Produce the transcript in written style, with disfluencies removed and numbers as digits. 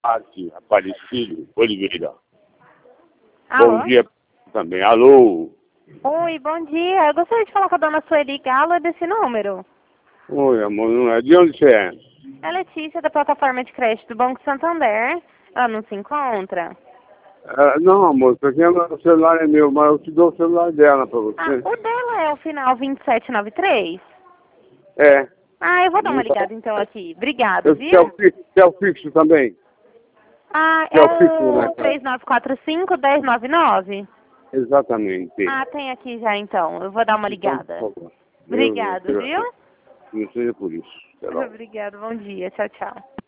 Aqui, Aparecido Oliveira. Alô? Bom dia também. Alô? Oi, bom dia. Eu gostaria de falar com a dona Sueli Galo desse número. Oi, amor, não é? De onde você é? É Letícia, da plataforma de crédito do Banco Santander. Ela não se encontra? Não, amor, isso aqui o celular é meu, mas eu te dou o celular dela pra Ah, você. o dela é o final 2793? É. Ah, eu vou dar uma Não tá. ligada então aqui. Obrigado, Quer viu? o fixo também? Ah, Quer é o fixo, né, o cara? 3945-1099? Exatamente. Ah, tem aqui já então. Eu vou dar uma Então, ligada. por favor. Obrigado, viu? Não seja por isso. Até logo. Obrigado, bom dia. Tchau, tchau.